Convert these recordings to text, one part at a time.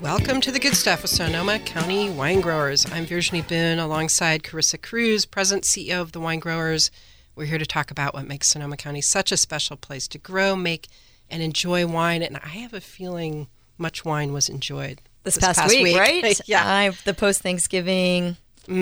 Welcome to the Good Stuff with Sonoma County Wine Growers. I'm Virginie Boone alongside Carissa Cruz, President CEO of the Wine Growers. We're here to talk about what makes Sonoma County such a special place to grow, make, and enjoy wine. And I have a feeling much wine was enjoyed this past week, right? Yeah. The post-Thanksgiving.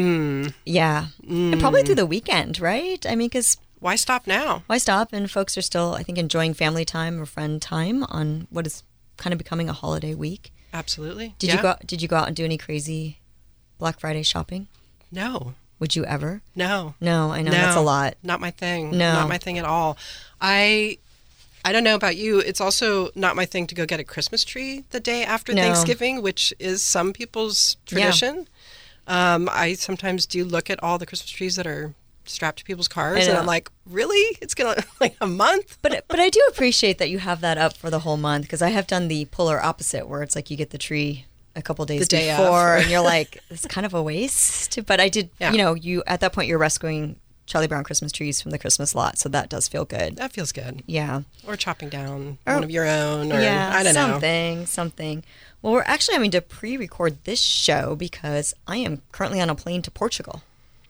Yeah. And probably through the weekend, right? I mean, because why stop now? Why stop? And folks are still, I think, enjoying family time or friend time on what is kind of becoming a holiday week. Absolutely. Did you go out and do any crazy Black Friday shopping? No. Would you ever? No. No, I know. That's a lot. Not my thing. No. Not my thing at all. I don't know about you. It's also not my thing to go get a Christmas tree the day after Thanksgiving, which is some people's tradition. Yeah. I sometimes do look at all the Christmas trees that are strapped to people's cars, and I'm like, really? It's going to like a month? But I do appreciate that you have that up for the whole month, because I have done the polar opposite, where it's like you get the tree a couple days before, and you're like, it's kind of a waste. But I did, you at that point, you're rescuing Charlie Brown Christmas trees from the Christmas lot, so that does feel good. That feels good. Yeah. Or chopping down one of your own, or I don't know. Something. Well, we're actually having to pre-record this show because I am currently on a plane to Portugal.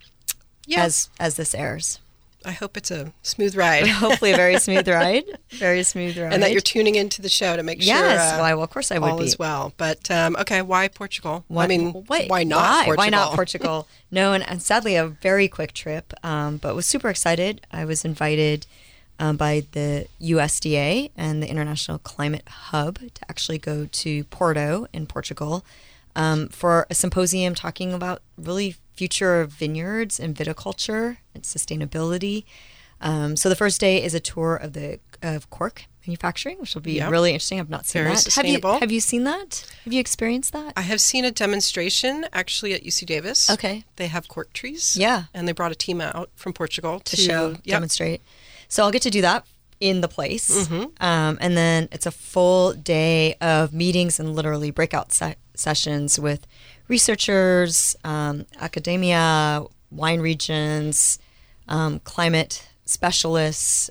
Yes. As this airs. I hope it's a smooth ride. Hopefully a very smooth ride. Very smooth ride. And that you're tuning into the show to make sure well, of course I would all be. As well. But, okay, why Portugal? Why not Portugal? Why not Portugal? No, and sadly a very quick trip, but was super excited. I was invited by the USDA and the International Climate Hub to actually go to Porto in Portugal for a symposium talking about really future of vineyards and viticulture and sustainability. So the first day is a tour of cork manufacturing, which will be really interesting. I've not seen Very that. Sustainable. Have you seen that? Have you experienced that? I have seen a demonstration actually at UC Davis. Okay. They have cork trees. Yeah. And they brought a team out from Portugal to show, demonstrate. So I'll get to do that in the place. Mm-hmm. And then it's a full day of meetings and literally breakout sessions with researchers, academia, wine regions, climate specialists,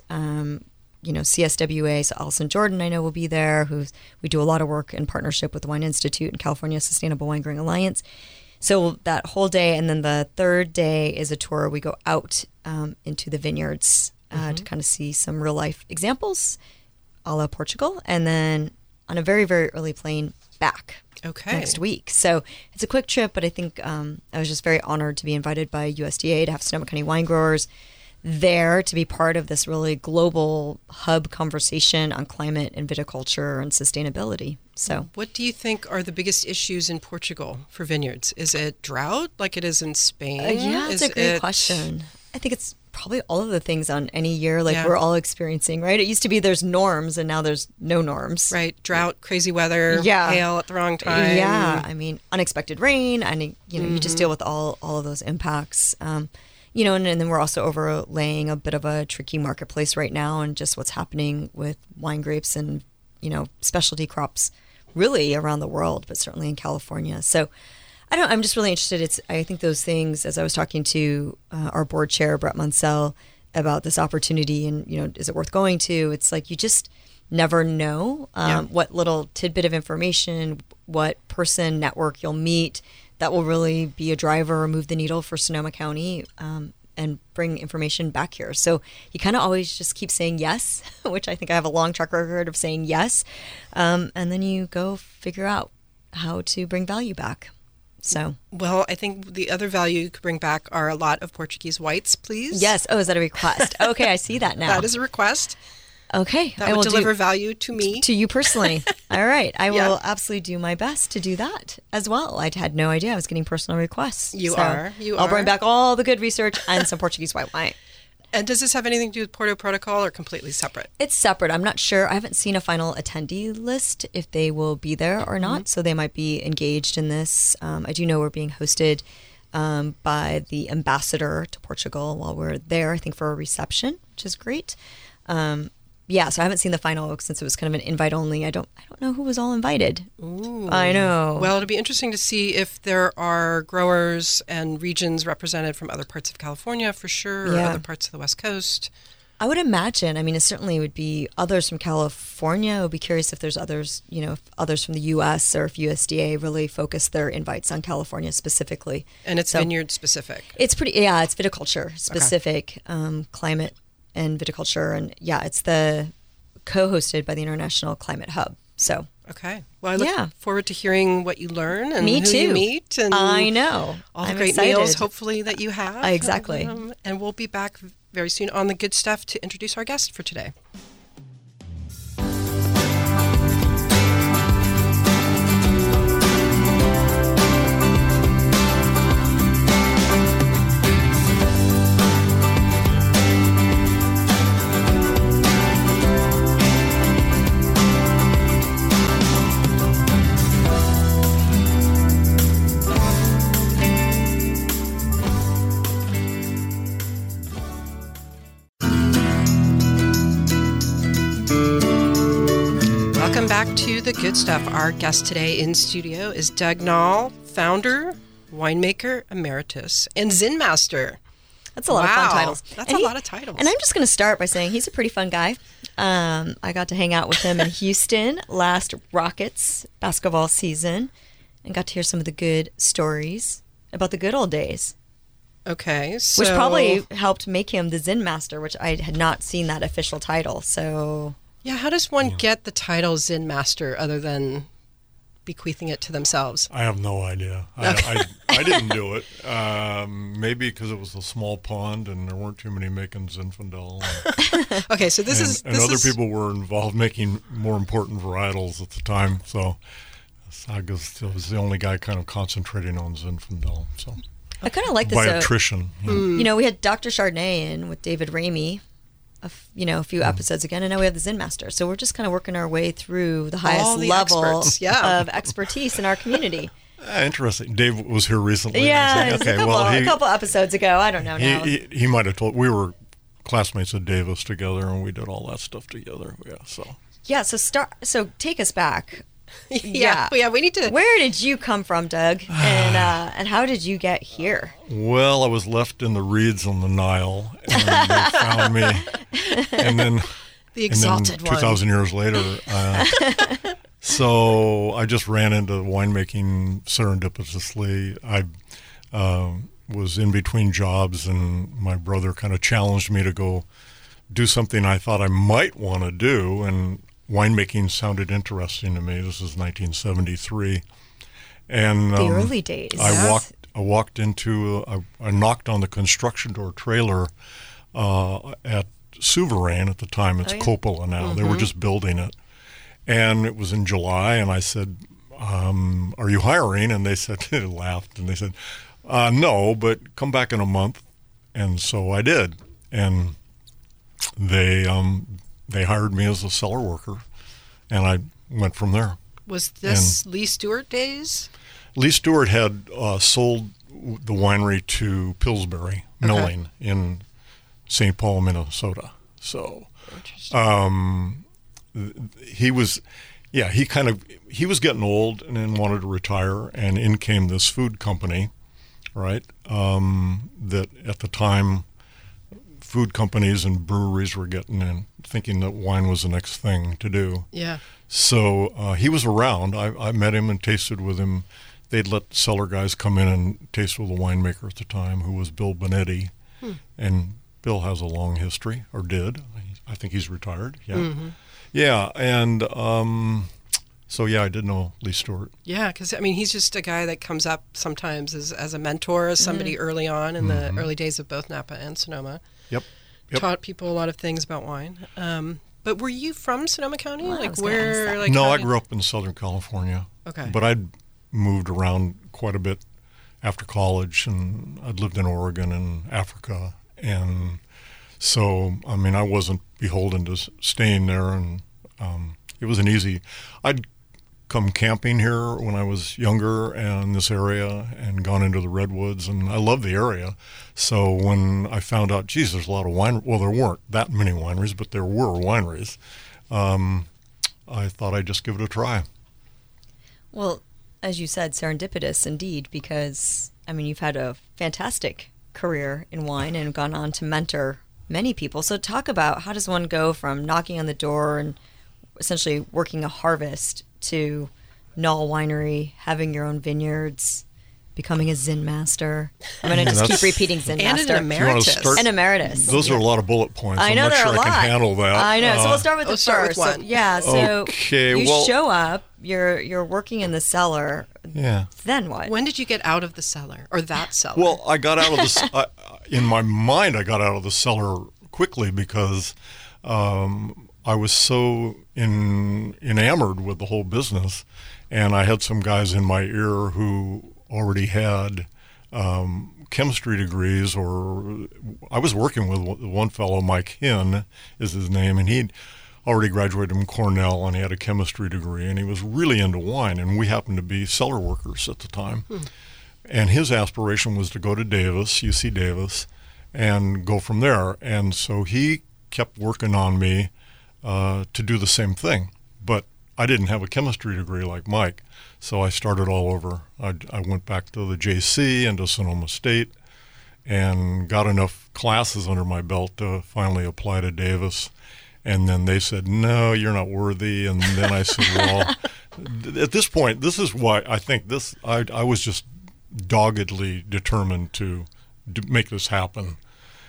CSWA. So Allison Jordan, I know, will be there. We do a lot of work in partnership with the Wine Institute and California Sustainable Wine Growing Alliance. So that whole day, and then the third day is a tour. We go out into the vineyards to kind of see some real life examples, a la Portugal, and then on a very, very early plane back. Next week. So it's a quick trip, but I think I was just very honored to be invited by USDA to have Sonoma County Wine Growers there to be part of this really global hub conversation on climate and viticulture and sustainability. So what do you think are the biggest issues in Portugal for vineyards? Is it drought like it is in Spain? It's a great question. I think it's probably all of the things on any year we're all experiencing, right? It used to be there's norms and now there's no norms. Right. Drought, crazy weather, hail at the wrong time. Yeah. I mean, unexpected rain. And, you just deal with all of those impacts. And then we're also overlaying a bit of a tricky marketplace right now and just what's happening with wine grapes and, specialty crops really around the world, but certainly in California. So I'm just really interested. I think those things, as I was talking to our board chair, Brett Munsell, about this opportunity and, is it worth going to? It's like you just never know what little tidbit of information, what person network you'll meet that will really be a driver or move the needle for Sonoma County and bring information back here. So you kind of always just keep saying yes, which I think I have a long track record of saying yes. And then you go figure out how to bring value back. So, well, I think the other value you could bring back are a lot of Portuguese whites, please. Yes. Oh, is that a request? Okay, I see that now. That is a request. Okay. That would deliver value to me. To you personally. All right. I will absolutely do my best to do that as well. I had no idea I was getting personal requests. You are. I'll bring back all the good research and some Portuguese white wine. And does this have anything to do with Porto Protocol or completely separate? It's separate. I'm not sure. I haven't seen a final attendee list if they will be there or not. So they might be engaged in this. I do know we're being hosted by the ambassador to Portugal while we're there, I think for a reception, which is great. So I haven't seen the final since it was kind of an invite only. I don't know who was all invited. Ooh. I know. Well, it'll be interesting to see if there are growers and regions represented from other parts of California for sure, or other parts of the West Coast. I would imagine. I mean, it certainly would be others from California. I would be curious if there's others, if others from the U.S. or if USDA really focus their invites on California specifically. And it's vineyard specific. It's it's viticulture specific, climate and viticulture. And it's the co-hosted by the International Climate Hub. So. Okay. Well, I look forward to hearing what you learn and Me who too. you meet. And I know. All the I'm great excited. meals, hopefully, that you have. Exactly. And we'll be back very soon on The Good Stuff to introduce our guest for today. Welcome back to The Good Stuff. Our guest today in studio is Doug Nall, founder, winemaker emeritus, and Zin Master. That's a lot of fun titles. That's a lot of titles. And I'm just going to start by saying he's a pretty fun guy. I got to hang out with him in Houston last Rockets basketball season and got to hear some of the good stories about the good old days. Okay, so... Which probably helped make him the Zin Master, which I had not seen that official title, so... Yeah, how does one get the title Zin Master other than bequeathing it to themselves? I have no idea. I didn't do it. Maybe because it was a small pond and there weren't too many making Zinfandel. Okay, so other people were involved making more important varietals at the time. So I guess I was the only guy kind of concentrating on Zinfandel. So I kind of like this. By attrition. We had Dr. Chardonnay in with David Ramey a few episodes ago, and now we have the Zin Master. So we're just kind of working our way through the highest level of expertise in our community. Interesting. Dave was here recently. Yeah, a couple episodes ago. I don't know now. He might have told. We were classmates at Davis together, and we did all that stuff together. So take us back. We need to. Where did you come from, Doug? And how did you get here? Well, I was left in the reeds on the Nile, and they found me. And then the exalted one. 2,000 years later, so I just ran into winemaking serendipitously. I was in between jobs, and my brother kind of challenged me to go do something I thought I might want to do, and winemaking sounded interesting to me. This is 1973, and the early days. I knocked on the construction door trailer at Souverain at the time. It's Coppola now. They were just building it, and it was in July. And I said, "Are you hiring?" And they said, they laughed, and they said, "No, but come back in a month." And so I did, and they hired me as a cellar worker, and I went from there. Was this Lee Stewart days? Lee Stewart had sold the winery to Pillsbury Milling in St. Paul, Minnesota. So he was getting old and then wanted to retire, and in came this food company, right, that at the time food companies and breweries were getting in, thinking that wine was the next thing to do. Yeah. So he was around. I met him and tasted with him. They'd let cellar guys come in and taste with a winemaker at the time, who was Bill Bonetti. And Bill has a long history, or did. I think he's retired. Yeah. Mm-hmm. Yeah, and I did know Lee Stewart. Yeah, because, he's just a guy that comes up sometimes as a mentor, as somebody early on in the early days of both Napa and Sonoma. Yep. Taught people a lot of things about wine. But were you from Sonoma County? Well, No, I grew up in Southern California. Okay. But I'd moved around quite a bit after college, and I'd lived in Oregon and Africa. And so, I wasn't beholden to staying there, and it was an easy... I'd come camping here when I was younger in this area and gone into the redwoods, and I love the area. So when I found out, geez, there's a lot of wine. Well, there weren't that many wineries, but there were wineries. I thought I'd just give it a try. Well, as you said, serendipitous indeed, because you've had a fantastic career in wine and gone on to mentor many people. So talk about, how does one go from knocking on the door and essentially working a harvest to Knoll Winery, having your own vineyards, becoming a Zen master. I'm going to just keep repeating Zen master. And an emeritus. An emeritus. Those are a lot of bullet points. I know, I'm not sure there are a lot. I can handle that. I know. So we'll start with the start first. with one. So, yeah. So Okay, you show up. You're working in the cellar. Yeah. Then what? When did you get out of the cellar or that cellar? Well, I got out of the. In my mind, I got out of the cellar quickly because I was so enamored with the whole business, and I had some guys in my ear who already had chemistry degrees, or I was working with one fellow, Mike Hinn is his name, and he'd already graduated from Cornell, and he had a chemistry degree, and he was really into wine, and we happened to be cellar workers at the time. And his aspiration was to go to Davis, UC Davis, and go from there. And so he kept working on me to do the same thing. But I didn't have a chemistry degree like Mike, so I started all over. I went back to the JC and to Sonoma State and got enough classes under my belt to finally apply to Davis. And then they said, no, you're not worthy. And then I said, well, at this point, this is why I think this, I was just doggedly determined to make this happen.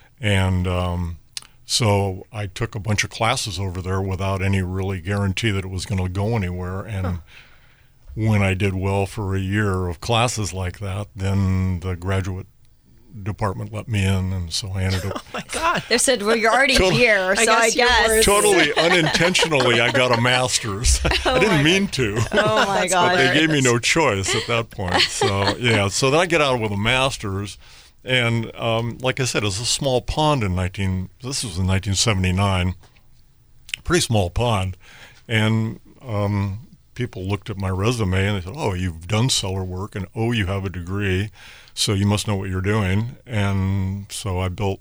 And so I took a bunch of classes over there without any really guarantee that it was going to go anywhere. And when I did well for a year of classes like that, then the graduate department let me in, and so I ended up. Oh my God! They said, "Well, you're already here, so I guess." Totally unintentionally, I got a master's. I didn't mean to. Oh my God! But they gave me no choice at that point. So yeah, so then I get out with a master's, and like I said, it was a small pond This was in 1979, pretty small pond, and people looked at my resume and they said, "Oh, you've done cellar work, and oh, you have a degree. So you must know what you're doing." And so I built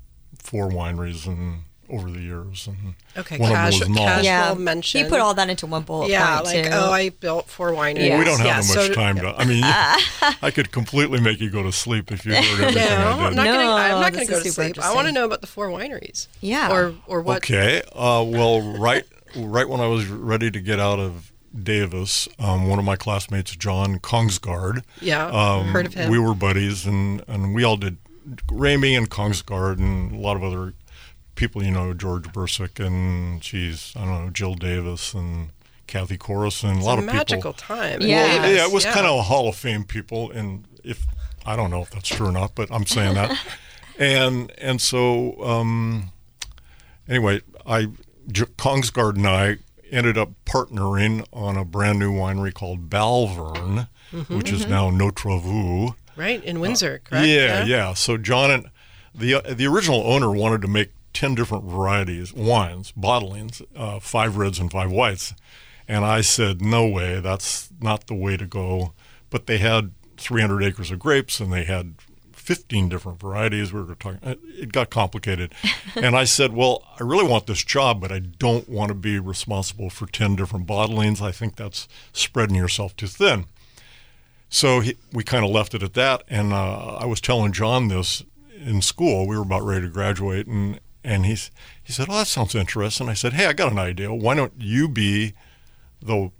4 wineries over the years. And one of them was Knoll. mention. He put all that into one bullet point, like, too. I built 4 wineries. Well, we don't have that much time to. I mean, I could completely make you go to sleep if you heard everything I did. I'm not going to go to sleep. I want to know about the 4 wineries. Yeah. Or what? Okay. Well, right when I was ready to get out of Davis, one of my classmates, John Kongsgaard. Yeah, heard of him. We were buddies, and we all did Ramey and Kongsgaard and a lot of other people, George Bursick and Jill Davis and Kathy Corison. A lot of people. Magical time. Yeah, well, it was kind of Hall of Fame people, and I don't know if that's true or not, but I'm saying that. and so anyway, Kongsgaard and I ended up partnering on a brand new winery called Balvern, which is now Notre Vu. Right, in Windsor, correct? Yeah. So John and the original owner wanted to make 10 different varieties, wines, bottlings, 5 reds and 5 whites. And I said, no way, that's not the way to go. But they had 300 acres of grapes, and they had 15 different varieties. We were talking. It got complicated. And I said, well, I really want this job, but I don't want to be responsible for 10 different bottlings. I think that's spreading yourself too thin. So we kind of left it at that. And I was telling John this in school. We were about ready to graduate. And he said, oh, that sounds interesting. I said, hey, I got an idea. Why don't you be we'll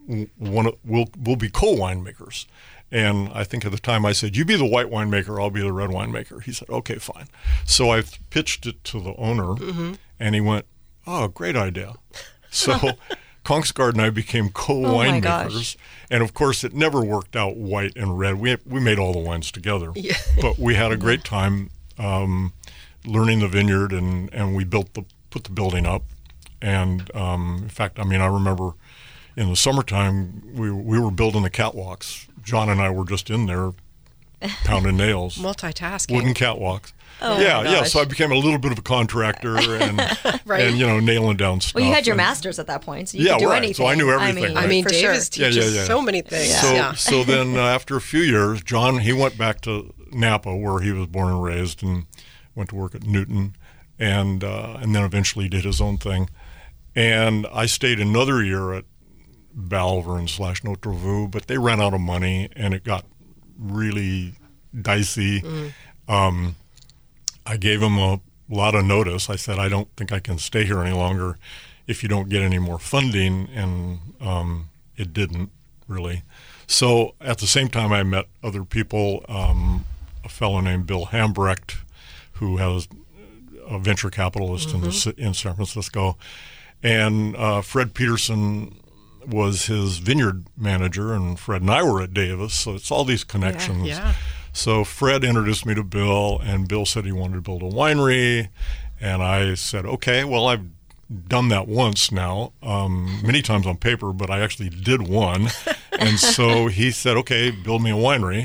be co-winemakers. And I think at the time I said, you be the white winemaker, I'll be the red winemaker. He said, okay, fine. So I pitched it to the owner, and he went, oh, great idea. So Kongsgaard and I became co-winemakers. And, of course, it never worked out white and red. We made all the wines together. Yeah. But we had a great time learning the vineyard, and we put the building up. And, in fact, I remember in the summertime, we were building the catwalks. John and I were just in there pounding nails. Multitasking. Wooden catwalks. Oh, yeah. So I became a little bit of a contractor and, right. and nailing down stuff. Well, you had your master's at that point, so you could do anything. So I knew everything. Davis teaches so many things. So then after a few years, John, he went back to Napa, where he was born and raised, and went to work at Newton, and then eventually did his own thing. And I stayed another year at Balvern / Notre Vu, but they ran out of money, and it got really dicey. I gave them a lot of notice. I said, I don't think I can stay here any longer if you don't get any more funding, and it didn't really. So at the same time, I met other people, a fellow named Bill Hambrecht, who has a venture capitalist in San Francisco, and Fred Peterson was his vineyard manager, and Fred and I were at Davis, so it's all these connections. Yeah. So Fred introduced me to Bill, and Bill said he wanted to build a winery, and I said, okay, well, I've done that once now, many times on paper, but I actually did one. And so he said, okay, build me a winery.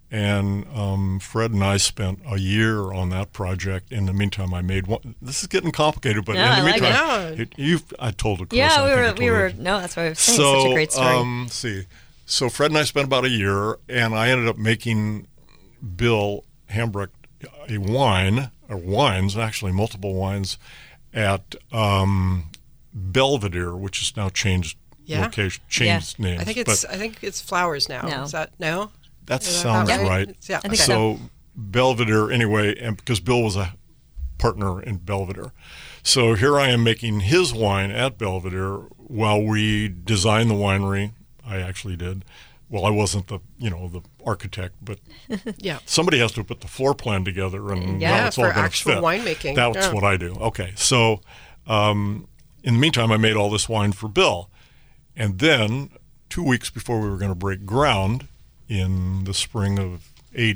And Fred and I spent a year on that project. In the meantime, I made one. This is getting complicated, but in the meantime, I told it. Yeah, we were. No, that's what I was saying. So, such a great story. So Fred and I spent about a year, and I ended up making Bill Hambrecht a wine, or wines, actually multiple wines, at Belvedere, which is now changed location, changed names. I think it's Flowers now. No. Is that no? That sounds right. Yeah. I think so. Belvedere, anyway, and because Bill was a partner in Belvedere. So here I am making his wine at Belvedere while we designed the winery. I actually did. Well, I wasn't the architect, but somebody has to put the floor plan together, and it's all for going to actual fit. winemaking. That's what I do. Okay, so in the meantime, I made all this wine for Bill, and then 2 weeks before we were going to break ground in the spring of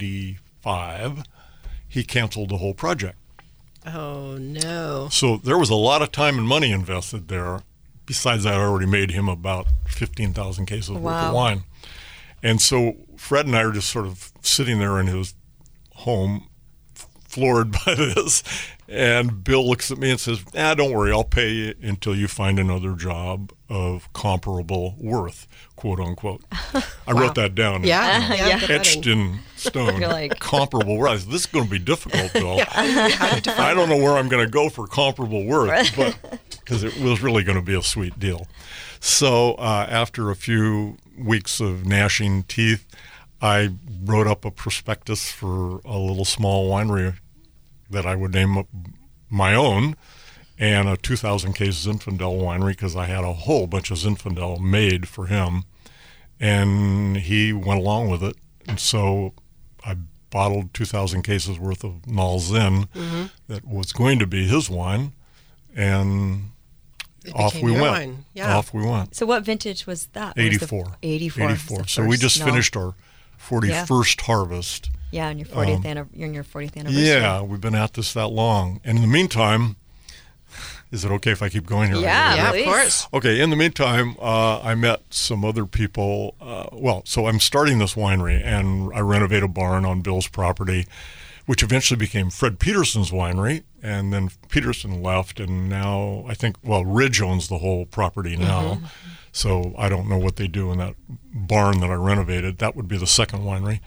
'85, he canceled the whole project. Oh no! So there was a lot of time and money invested there. Besides that, I already made him about 15,000 cases worth of wine. And so Fred and I are just sort of sitting there in his home, floored by this. And Bill looks at me and says, don't worry, I'll pay you until you find another job of comparable worth, quote unquote. I wrote that down. Etched in stone. Comparable worth. This is going to be difficult, Bill. I don't know where I'm going to go for comparable worth, but because it was really going to be a sweet deal. So after a few weeks of gnashing teeth, I wrote up a prospectus for a little small winery that I would name my own, and a 2,000 case Zinfandel winery, because I had a whole bunch of Zinfandel made for him, and he went along with it. And so I bottled 2,000 cases worth of Nal Zin that was going to be his wine, and off we went. Wine. Yeah. Off we went. So what vintage was that? 84. 84. So we just finished our 41st harvest. Yeah, on your 40th anniversary. Yeah, we've been at this that long. And in the meantime, is it okay if I keep going here? Yeah, of course. Okay, in the meantime, I met some other people. So I'm starting this winery, and I renovate a barn on Bill's property, which eventually became Fred Peterson's winery. And then Peterson left, and now I think, Ridge owns the whole property now. So I don't know what they do in that barn that I renovated. That would be the second winery.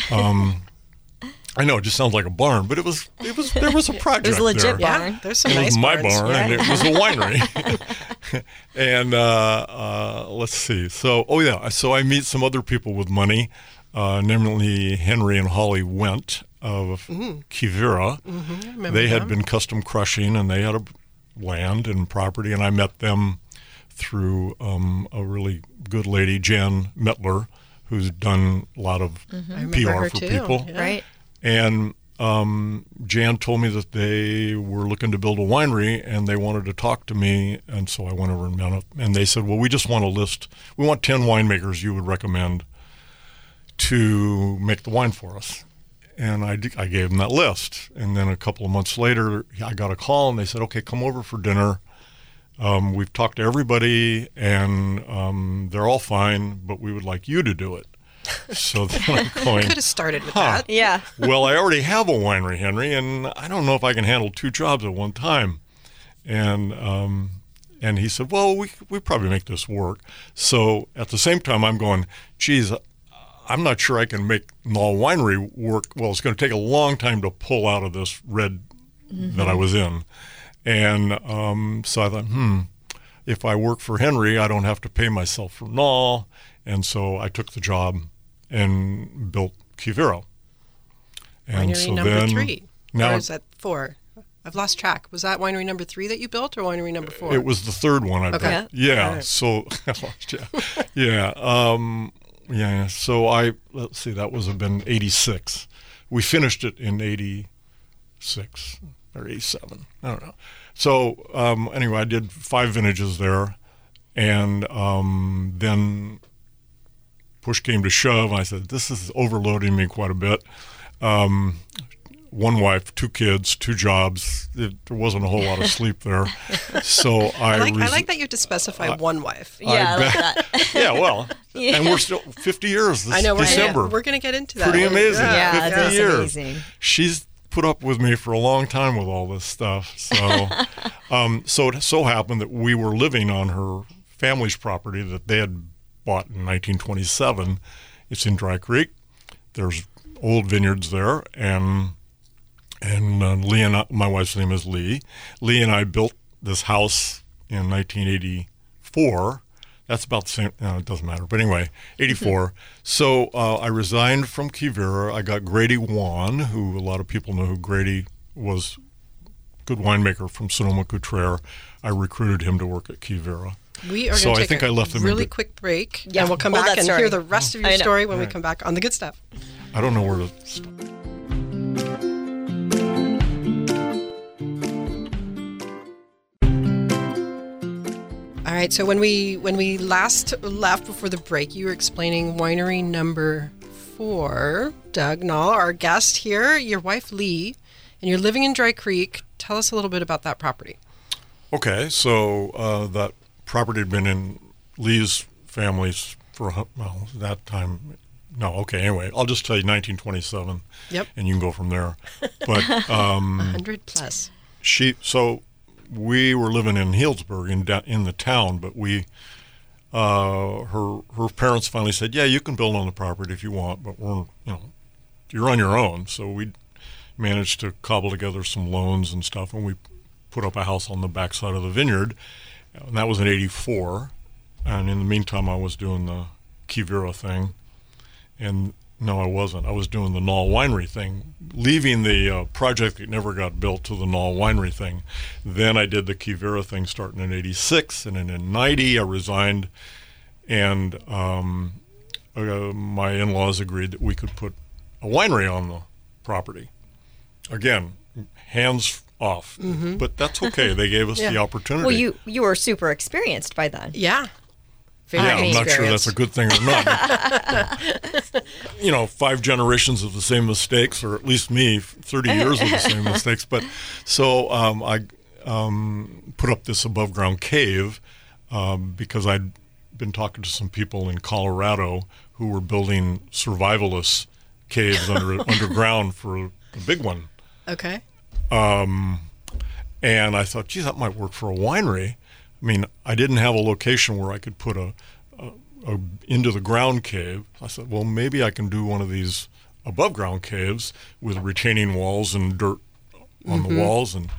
I know it just sounds like a barn, but there was a project. It was a legit there. barn. Yeah, there's some it nice was my barns. barn, and it was a winery. And let's see. So I meet some other people with money, namely Henry and Holly Wendt of Quivira. They had been custom crushing, and they had a land and property, and I met them through a really good lady, Jan Mettler, who's done a lot of PR for people. Yeah. Right. And Jan told me that they were looking to build a winery, and they wanted to talk to me, and so I went over and met up. And they said, well, we just want a list. We want 10 winemakers you would recommend to make the wine for us. And I gave them that list. And then a couple of months later, I got a call, and they said, okay, come over for dinner. We've talked to everybody, and they're all fine, but we would like you to do it. So then I'm going, could have started with that. Yeah. Well, I already have a winery, Henry, and I don't know if I can handle 2 jobs at one time. And he said, well, we probably make this work. So at the same time, I'm going, geez, I'm not sure I can make Nal Winery work. Well, it's going to take a long time to pull out of this red that I was in. And so I thought, if I work for Henry, I don't have to pay myself for Nal. And so I took the job and built Quivira. And Winery so number then, 3. Now, or is that 4? I've lost track. Was that winery number 3 that you built, or winery number 4? It was the third one I built. Okay. Yeah. Right. So yeah. Yeah. So let's see, that was have been 86. We finished it in 86 or 87. I don't know. So anyway, I did 5 vintages there, and then push came to shove. I said, this is overloading me quite a bit. One wife, 2 kids, 2 jobs. There wasn't a whole lot of sleep there. So I like that you have to specify one wife. Yeah, I like that. Yeah, well, and we're still 50 years this I know, December. We're going to get into that. Pretty amazing. Yeah, 50 that's years. amazing. She's put up with me for a long time with all this stuff. So, so it so happened that we were living on her family's property that they had bought in 1927. It's in Dry Creek. There's old vineyards there, and Lee and I, my wife's name is Lee. Lee and I built this house in 1984. That's about the same. No, it doesn't matter. But anyway, 84. So I resigned from Quivira. I got Grady Wan, who a lot of people know who Grady was, good winemaker from Sonoma-Cutrer. I recruited him to work at Quivira. We are going to take a really quick break, and we'll come back and hear the rest of your story when we come back on The Good Stuff. I don't know where to start. All right, so when we last left before the break, you were explaining winery number 4, Doug Nall, our guest here, your wife Lee, and you're living in Dry Creek. Tell us a little bit about that property. Okay, so that property had been in Lee's family's for, well, that time. No, okay, anyway, I'll just tell you 1927. Yep. And you can go from there. But 100 plus. So we were living in Healdsburg in the town, but her parents finally said, yeah, you can build on the property if you want, but you're on your own. So we managed to cobble together some loans and stuff, and we put up a house on the backside of the vineyard, and that was in 84. And in the meantime, I was doing the Quivira thing. And no, I wasn't. I was doing the Nall Winery thing, leaving the project that never got built to the Nall Winery thing. Then I did the Quivira thing starting in 86, and then in 90 I resigned, and my in-laws agreed that we could put a winery on the property. Again, hands off, but that's okay. They gave us the opportunity. Well, you were super experienced by then. Yeah. I'm not sure that's a good thing or not. 5 generations of the same mistakes, or at least me, 30 years of the same mistakes. But so I put up this above ground cave because I'd been talking to some people in Colorado who were building survivalist caves underground for the big one. Okay. And I thought, geez, that might work for a winery. I mean, I didn't have a location where I could put a into the ground cave. I said, well, maybe I can do one of these above ground caves with retaining walls and dirt on the walls, and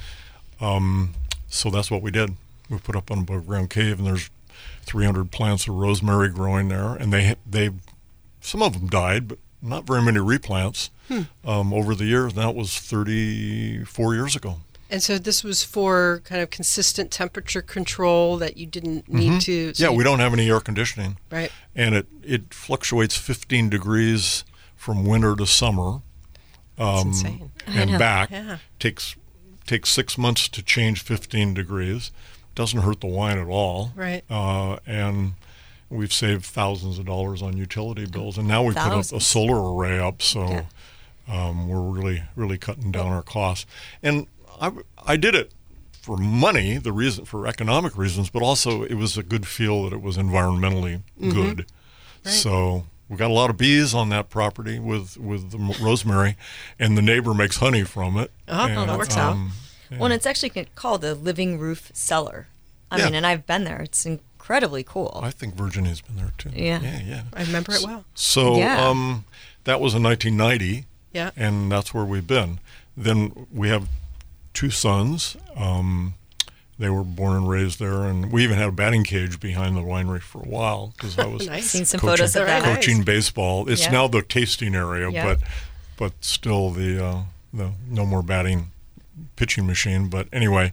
so that's what we did. We put up an above ground cave, and there's 300 plants of rosemary growing there, and they some of them died, but not very many replants over the years. That was 34 years ago. And so this was for kind of consistent temperature control that you didn't need to... So we don't have any air conditioning. Right. And it fluctuates 15 degrees from winter to summer. That's insane. And back. Yeah. Takes 6 months to change 15 degrees. Doesn't hurt the wine at all. Right. And we've saved thousands of dollars on utility bills. And now we put a solar array up, so we're really, really cutting down our costs. And I did it for money, for economic reasons, but also it was a good feel that it was environmentally good. Right. So we got a lot of bees on that property with the rosemary, and the neighbor makes honey from it. That works out. Yeah. Well, and it's actually called the Living Roof Cellar. I mean, and I've been there. It's incredibly cool. I think Virginia's been there too. Yeah. I remember it well. So that was in 1990. Yeah. And that's where we've been. Then we have 2 sons. They were born and raised there, and we even had a batting cage behind the winery for a while because I was seen some photos of that. Coaching baseball. It's now the tasting area, but still the no more batting pitching machine. But anyway,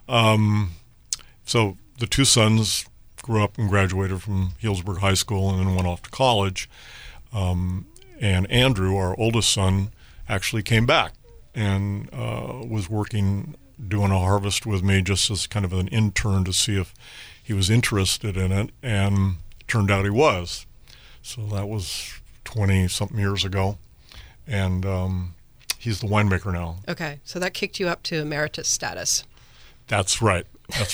so the two sons grew up and graduated from Healdsburg High School and then went off to college. And Andrew, our oldest son, actually came back and was working, doing a harvest with me just as kind of an intern to see if he was interested in it, and it turned out he was. So that was 20-something years ago, and he's the winemaker now. Okay, so that kicked you up to emeritus status. That's right.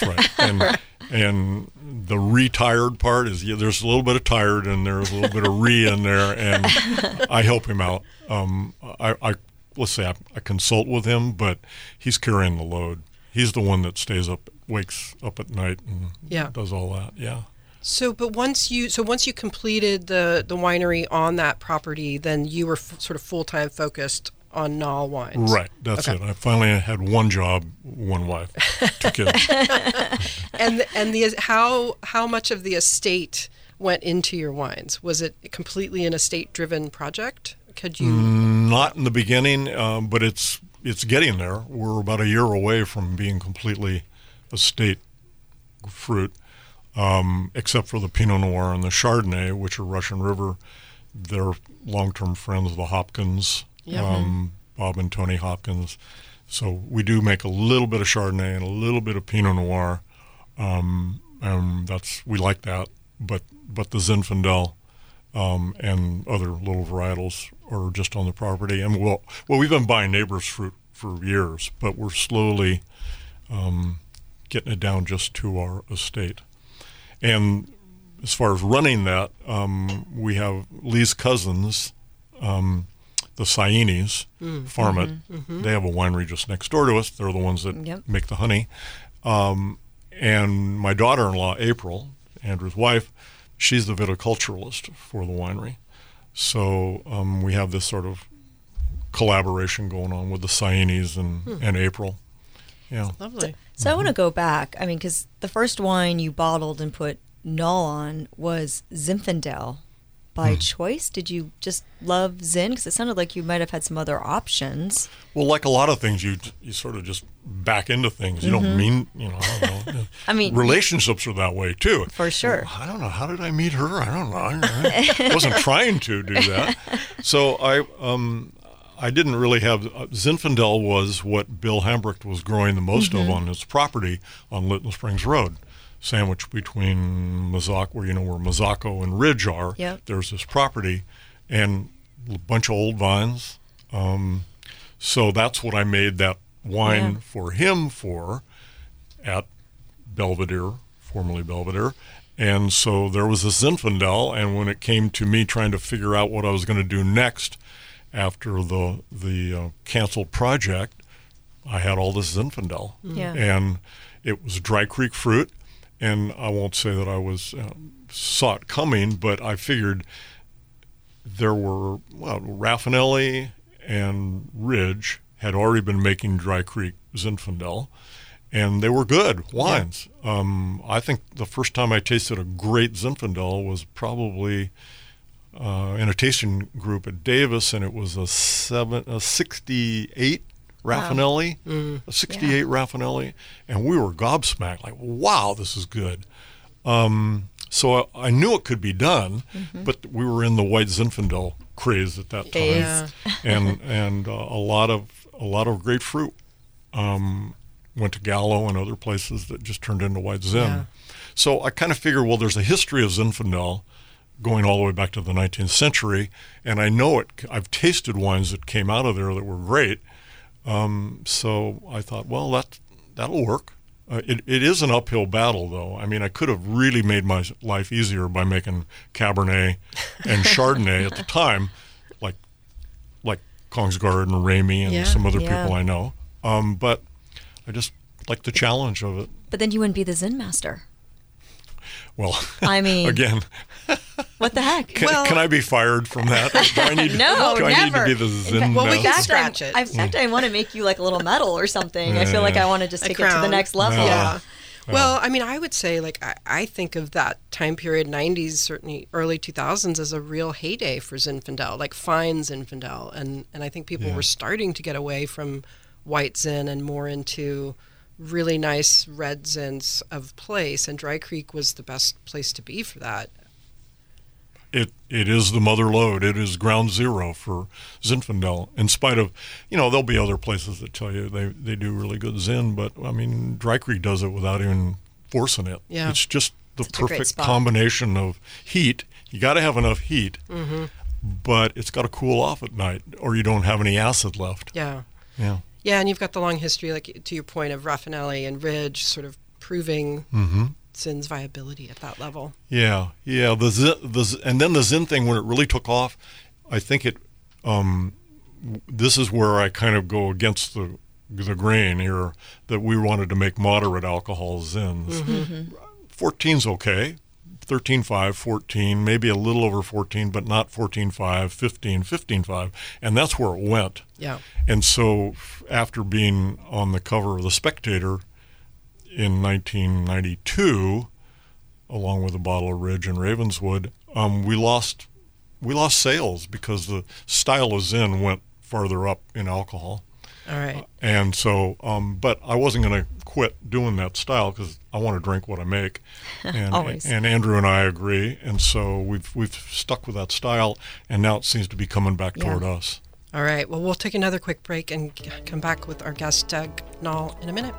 And the retired part is, there's a little bit of tired and there's a little bit of in there, and I help him out. Let's say I consult with him, but he's carrying the load. He's the one that wakes up at night and does all that. Yeah. So, but once you completed the winery on that property, then you were sort of full-time focused on Knoll wines. Right, that's it. I finally had one job, one wife, 2 kids. And how much of the estate went into your wines? Was it completely an estate-driven project? Could you? Not in the beginning, but it's getting there. We're about a year away from being completely estate fruit, except for the Pinot Noir and the Chardonnay, which are Russian River. They're long-term friends of the Hopkins. Bob and Tony Hopkins. So we do make a little bit of Chardonnay and a little bit of Pinot Noir. We like that. But the Zinfandel and other little varietals are just on the property. And we've been buying neighbors' fruit for years, but we're slowly getting it down just to our estate. And as far as running that, we have Lee's cousins, the Sainis, farm it. Mm-hmm. They have a winery just next door to us. They're the ones that make the honey. And my daughter-in-law, April, Andrew's wife, she's the viticulturalist for the winery. So we have this sort of collaboration going on with the Sainis and April. Yeah. Lovely. So I want to go back. I mean, because the first wine you bottled and put Knoll on was Zinfandel. By choice? Did you just love Zin? Because it sounded like you might have had some other options. Well, like a lot of things, you sort of just back into things. You don't mean, I don't know. I mean, relationships are that way too. For sure. I don't know. How did I meet her? I don't know. I wasn't trying to do that. So I didn't really have Zinfandel was what Bill Hambrecht was growing the most of on his property on Lytton Springs Road. Sandwiched between Mazak, where Mazako and Ridge are. Yep. There's this property and a bunch of old vines. So that's what I made that wine for him at Belvedere, formerly Belvedere. And so there was a Zinfandel, and when it came to me trying to figure out what I was going to do next after the canceled project, I had all this Zinfandel. Yeah. And it was Dry Creek fruit. And I won't say that I saw it coming, but I figured there were, Raffinelli and Ridge had already been making Dry Creek Zinfandel, and they were good wines. Yeah. I think the first time I tasted a great Zinfandel was probably in a tasting group at Davis, and it was a 68 Raffinelli, a 68 Raffinelli, and we were gobsmacked, like, wow, this is good. So I knew it could be done, but we were in the white Zinfandel craze at that time, and a lot of great fruit. Went to Gallo and other places that just turned into white Zin. Yeah. So I kind of figured, well, there's a history of Zinfandel going all the way back to the 19th century, and I know it. I've tasted wines that came out of there that were great. So I thought, well, that'll work. It is an uphill battle, though. I mean, I could have really made my life easier by making Cabernet and Chardonnay at the time, like Kongsgaard and Ramey and some other people I know. But I just like the challenge of it. But then you wouldn't be the Zin master. Well, I mean, again, what the heck? Can I be fired from that? Do I need, never. I need to be the Zin master? We can scratch it. In fact, I want to make you like a little medal or something. I feel like I want to just take it to the next level. Yeah. Well, I mean, I would say, like, I think of that time period, 90s, certainly early 2000s, as a real heyday for Zinfandel, like fine Zinfandel. And I think people were starting to get away from white zin and more into really nice red zins of place, and Dry Creek was the best place to be for that. It is the mother lode. It is ground zero for Zinfandel. In spite of, there'll be other places that tell you they do really good zin, but I mean, Dry Creek does it without even forcing it. Yeah. It's just the Such a great perfect spot. combination of heat. You got to have enough heat, but it's got to cool off at night, or you don't have any acid left. Yeah. Yeah. Yeah, and you've got the long history, like to your point, of Raffinelli and Ridge sort of proving zin's viability at that level. Yeah. And then the zin thing, when it really took off, I think it. This is where I kind of go against the grain here, that we wanted to make moderate alcohol zins. 14's okay. 13.5, 14, maybe a little over 14, but not 14.5, 15, 15.5. And that's where it went. Yeah. And so after being on the cover of The Spectator in 1992, along with a bottle of Ridge and Ravenswood, we lost sales because the style of zin went farther up in alcohol. All right. And so, but I wasn't going to quit doing that style because I want to drink what I make. And, Always. And Andrew and I agree. And so we've stuck with that style, and now it seems to be coming back toward us. All right. Well, we'll take another quick break and come back with our guest, Doug Knoll, in a minute.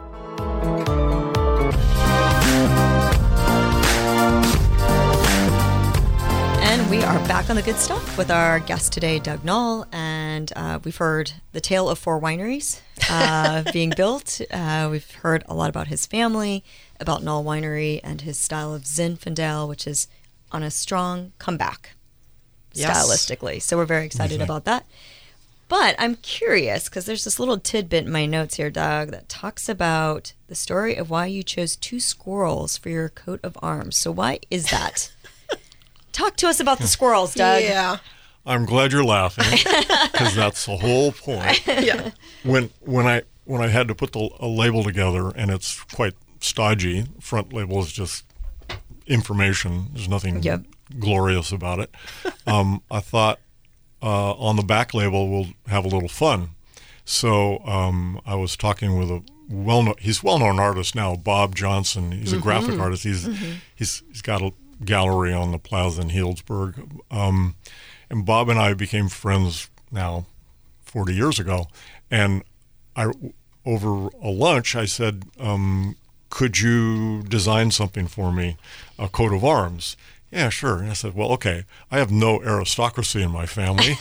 And we are back on the good stuff with our guest today, Doug Knoll, and we've heard the tale of 4 wineries being built. We've heard a lot about his family, about Knoll Winery, and his style of Zinfandel, which is on a strong comeback stylistically. So we're very excited about that. But I'm curious, because there's this little tidbit in my notes here, Doug, that talks about the story of why you chose 2 squirrels for your coat of arms. So why is that? Talk to us about the squirrels, Doug. Yeah. I'm glad you're laughing because that's the whole point. Yeah. When I had to put a label together, and it's quite stodgy, front label is just information. There's nothing glorious about it. I thought on the back label we'll have a little fun. So I was talking with a well-known artist now, Bob Johnson. He's a graphic artist. He's got a gallery on the plaza in Healdsburg. And Bob and I became friends now 40 years ago. And over a lunch, I said, could you design something for me, a coat of arms? Yeah, sure. And I said, well, okay, I have no aristocracy in my family,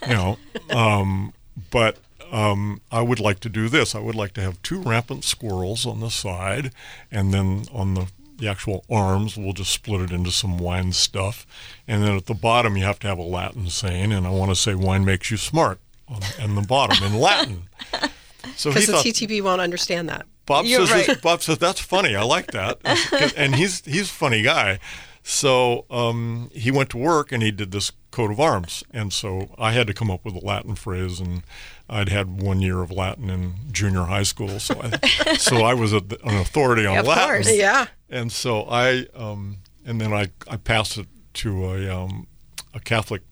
but I would like to do this. I would like to have 2 rampant squirrels on the side, and then on the actual arms, we'll just split it into some wine stuff. And then at the bottom, you have to have a Latin saying, and I want to say wine makes you smart on the bottom in Latin. So Because the TTB won't understand that. Bob says, that's funny. I like that. And he's a funny guy. So he went to work and he did this coat of arms. And so I had to come up with a Latin phrase, and I'd had 1 year of Latin in junior high school. So I was an authority on Latin. Of course. Yeah. And so I passed it to a Catholic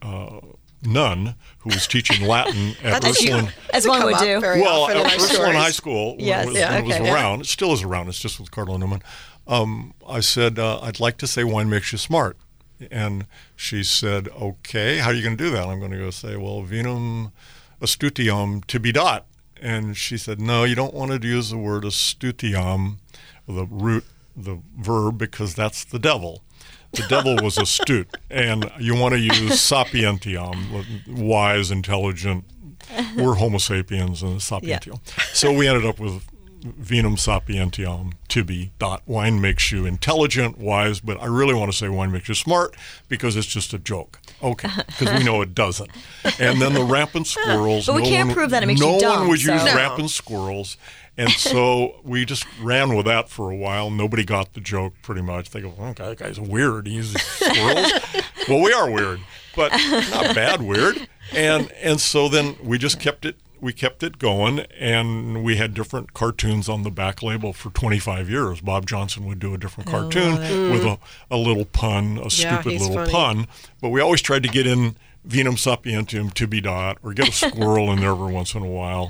nun who was teaching Latin at Ursuline. As one would do. Well, at Ursuline High School, Yes. when it was around. It still is around. It's just with Cardinal Newman. I said, I'd like to say wine makes you smart. And she said, okay, how are you going to do that? I'm going to go say, well, vinum astutiam tibidat. And she said, no, you don't want to use the word astutiam, the verb, because that's the devil. The devil was astute. And you want to use sapientiam, wise, intelligent. We're Homo sapiens and sapientium. Yeah. So we ended up with vinum sapientiam tibi dot. Wine makes you intelligent, wise, but I really want to say wine makes you smart because it's just a joke. Okay, because we know it doesn't. And then the rampant squirrels. But we can't prove that it makes you dumb. No one would use No. rampant squirrels. And so we just ran with that for a while. Nobody got the joke pretty much. They go, okay, that guy's weird. He uses squirrels. Well, we are weird, but not bad weird. And so then we just kept it. We kept it going, and we had different cartoons on the back label for 25 years. Bob Johnson would do a different cartoon with a little pun, a stupid little funny. pun. But we always tried to get in vinum sapientium tibidat, or get a squirrel in there every once in a while.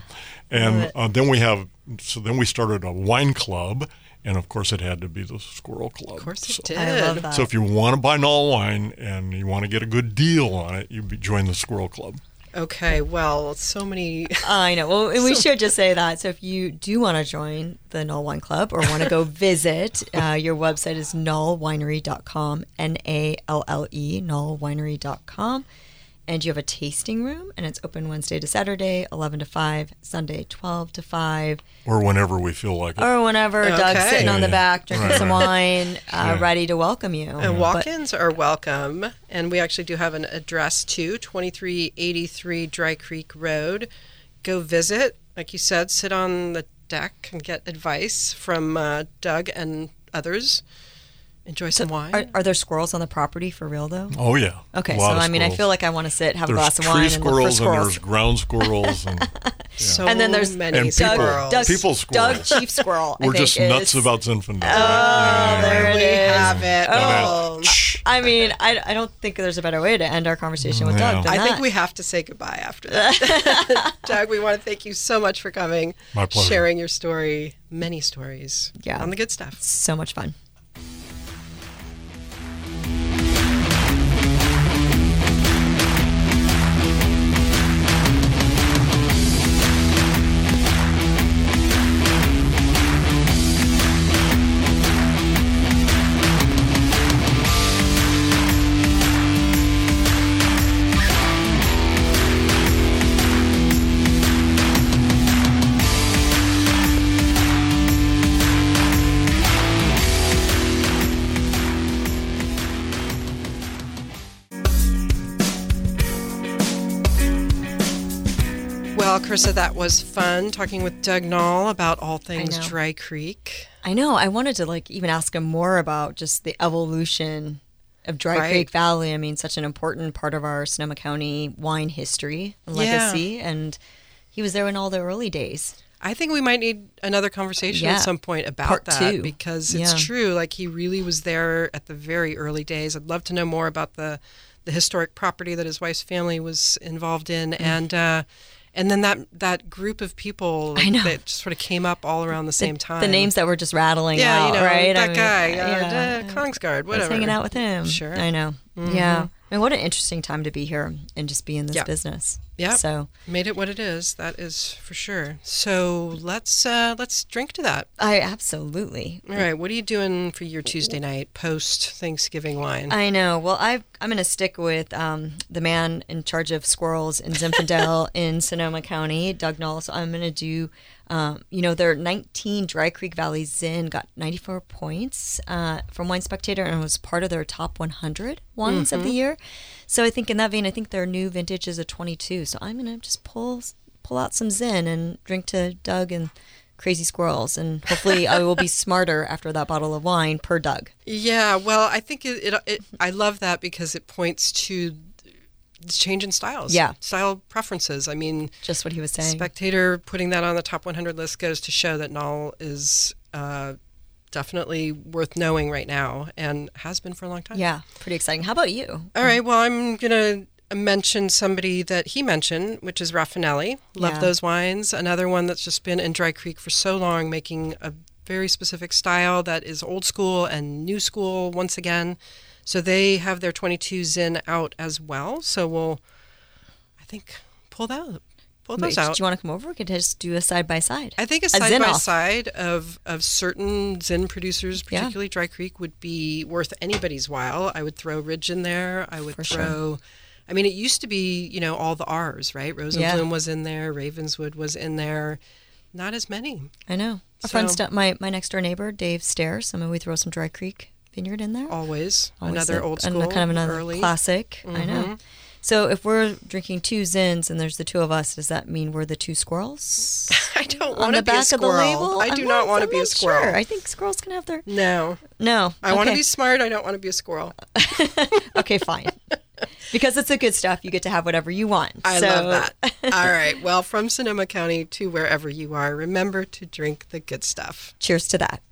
And then we started a wine club, and of course it had to be the Squirrel Club. Of course it did. I love that. So if you want to buy Knoll wine and you want to get a good deal on it, you join the Squirrel Club. Okay, well, so many. I know. Well, and we should just say that. So if you do want to join the Knoll Wine Club or want to go visit, your website is knollwinery.com, Nalle, knollwinery.com. And you have a tasting room, and it's open Wednesday to Saturday, 11 to 5, Sunday, 12 to 5. Or whenever we feel like it. Or whenever Doug's sitting on the back, drinking some wine, ready to welcome you. And walk-ins are welcome. And we actually do have an address, too, 2383 Dry Creek Road. Go visit. Like you said, sit on the deck and get advice from Doug and others. Enjoy some wine. Are there squirrels on the property for real, though? Oh, yeah. Okay, so I mean, I feel like I want to sit, have a glass of wine, and look for squirrels. And there's ground squirrels. And, so and then there's many squirrels. People squirrels. Doug Chief Squirrel. We're just nuts about Zinfandel. There we have it. Oh. I mean, I don't think there's a better way to end our conversation with Doug than that. I think we have to say goodbye after that. Doug, we want to thank you so much for coming. My pleasure. Sharing your story, many stories on the good stuff. So much fun. Well, Carissa, that was fun talking with Doug Knoll about all things Dry Creek. I know. I wanted to even ask him more about just the evolution of Dry Creek Valley. I mean, such an important part of our Sonoma County wine history and legacy. And he was there in all the early days. I think we might need another conversation at some point about Part that 2. Because it's true. Like, he really was there at the very early days. I'd love to know more about the historic property that his wife's family was involved in. And then that group of people that sort of came up all around the same time. The names that were just rattling out, right? That guy, Kongsgaard, whatever. I was hanging out with him. Sure. I know. Mm-hmm. Yeah. I mean, what an interesting time to be here and just be in this business. Yeah. So made it what it is. That is for sure. So let's drink to that. Absolutely. All right. What are you doing for your Tuesday night post Thanksgiving wine? I know. Well, I'm going to stick with the man in charge of squirrels in Zinfandel in Sonoma County, Doug Knoll. So I'm going to do, their 19 Dry Creek Valley Zin got 94 points from Wine Spectator, and it was part of their top 100 wines of the year. So I think in that vein, I think their new vintage is a 22. So I'm going to just pull out some Zin and drink to Doug and Crazy Squirrels. And hopefully I will be smarter after that bottle of wine per Doug. Yeah, well, I think I love that because it points to the change in styles. Yeah. Style preferences. I mean, just what he was saying. Spectator putting that on the top 100 list goes to show that Knoll is definitely worth knowing right now and has been for a long time. Yeah, pretty exciting. How about you? All right, well, I'm going to mention somebody that he mentioned, which is Raffinelli. Love those wines. Another one that's just been in Dry Creek for so long, making a very specific style that is old school and new school once again. So they have their 22 Zin out as well. So we'll, I think, pull those out. Do you want to come over? We could just do a side-by-side. I think a side-by-side of certain Zin producers, particularly Dry Creek, would be worth anybody's while. I would throw Ridge in there. I would I mean, it used to be, all the R's, right? Rosenblum was in there. Ravenswood was in there. Not as many. I know. A friend, my next-door neighbor, Dave Stair, we throw some Dry Creek Vineyard in there. Always another old school, kind of another early classic. I know. So if we're drinking 2 Zins and there's the 2 of us, does that mean we're the 2 squirrels? I don't want to be a squirrel. On the back of the label? I do not want to be a squirrel. Sure. I think squirrels can have their... No. I want to be smart. I don't want to be a squirrel. Okay, fine. Because it's the good stuff. You get to have whatever you want. I love that. All right. Well, from Sonoma County to wherever you are, remember to drink the good stuff. Cheers to that.